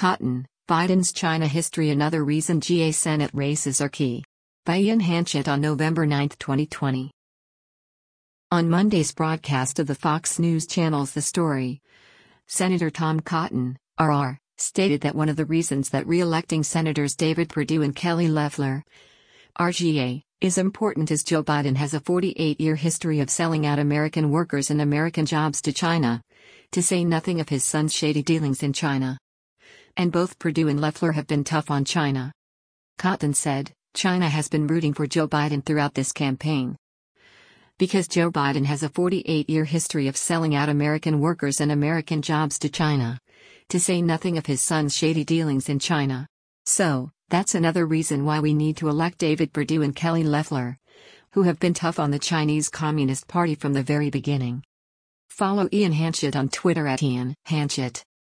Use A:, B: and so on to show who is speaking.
A: Cotton, Biden's China history. Another reason GA Senate races are key. By Ian Hanchett on November 9, 2020. On Monday's broadcast of the Fox News Channel's The Story, Senator Tom Cotton, RR, stated that one of the reasons that re-electing Senators David Perdue and Kelly Loeffler, RGA, is important is Joe Biden has a 48-year history of selling out American workers and American jobs to China, to say nothing of his son's shady dealings in China. And both Perdue and Loeffler have been tough on China. Cotton said, China has been rooting for Joe Biden throughout this campaign. Because Joe Biden has a 48-year history of selling out American workers and American jobs to China, to say nothing of his son's shady dealings in China. So, that's another reason why we need to elect David Perdue and Kelly Loeffler, who have been tough on the Chinese Communist Party from the very beginning. Follow Ian Hanchett on Twitter @IanHanchett.